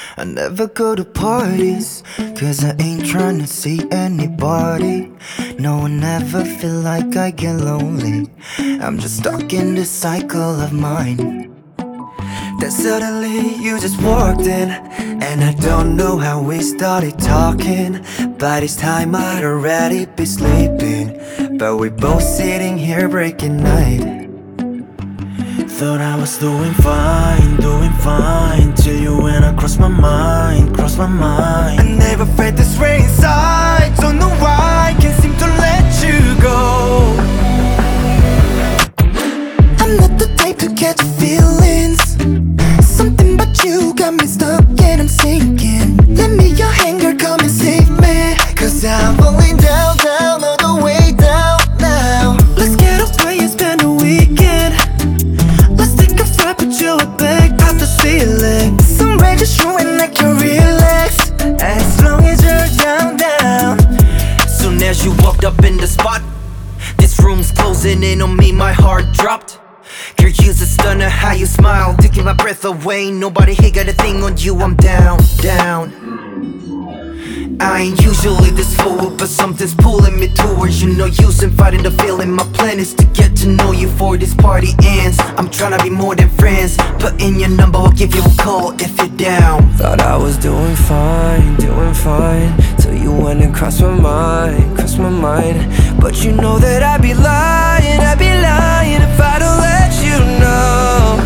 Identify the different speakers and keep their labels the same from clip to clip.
Speaker 1: I never go to parties, cause I ain't tryna see anybody. No, I never feel like I get lonely. I'm just stuck in this cycle of mine. Then suddenly you just walked in, and I don't know how we started talking. By this time I'd already be sleeping, but we're both sitting here breaking night. Thought I was doing fine, till you went across my mind, I never felt this way inside, don't know why, can't seem to let you go. I'm not the type to catch feelings, something about you got me stuck and I'm sinking. Lend me your hand, girl, come and save me, cause I'm falling down, down, all the way down now. Let's get away and spend a weekend. Let's take a flight, put you a bag past the ceiling. Somewhere just you and I can relax, as long as you're down, down. Soon as you walked up in the spot, this room's closing in on me, my heart dropped. Girl, you's a stunner, how you smile, taking my breath away. Nobody here got a thing on you, I'm down, down. I ain't usually this forward, but something's pulling me towards you. No use in fighting the feeling. My plan is to get to know you before this party ends. I'm tryna be more than friends. Put in your number, I'll give you a call if you're down.
Speaker 2: Thought I was doing fine, till you went and crossed my mind, But you know that I'd be lying if I don't let you know.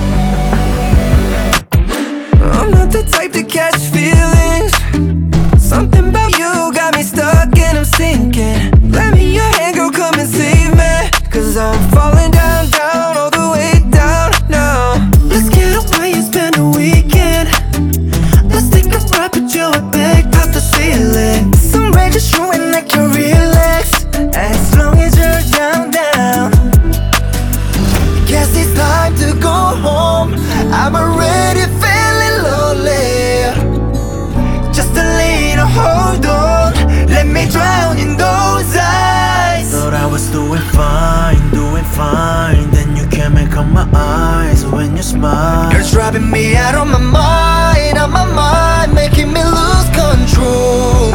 Speaker 2: I'm not the type to catch feelings, something about you got me stuck and I'm sinking. Lend me your hand, girl, come and save me, cause I'm falling down, down, all the way down now. Let's get away and spend a weekend. Let's take a ride, put you a bag past the ceiling. Somewhere just you and I can relax, as long as you're down, down.
Speaker 1: Guess it's time to go home, I'm already feeling lonely. Just a little hold on, let me drown in those eyes. Thought I was doing fine, then you came and caught my eyes when you smile. You're driving me out of my mind, making me lose control.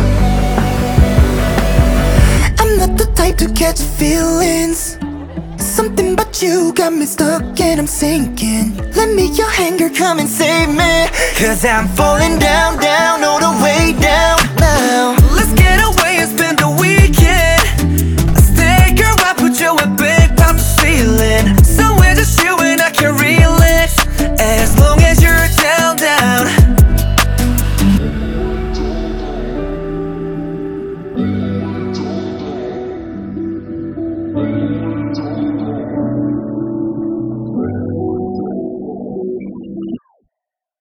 Speaker 1: I'm not the type to catch feelings, something about you got me stuck and I'm sinking. Lend me your hand, girl, come and save me, cause I'm falling down, down.